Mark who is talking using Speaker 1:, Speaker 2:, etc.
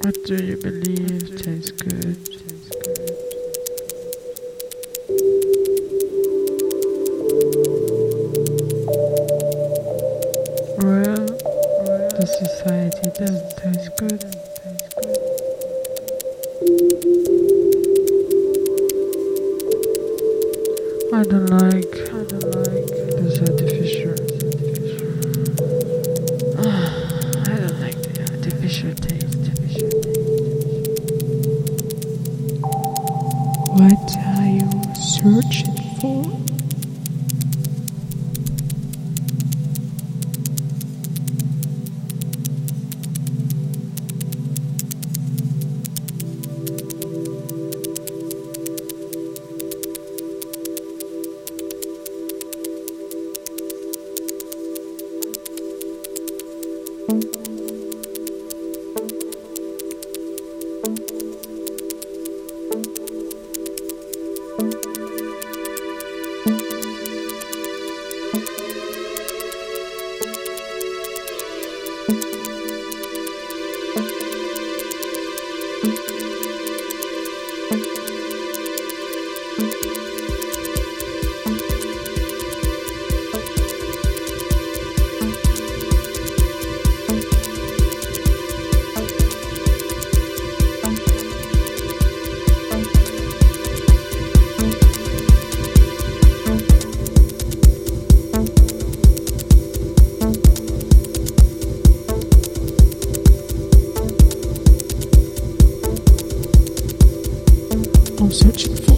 Speaker 1: What do you believe tastes good? Well, the society doesn't taste good. I don't like this artificial. I don't like the artificial taste.
Speaker 2: What are you searching for? I'm searching for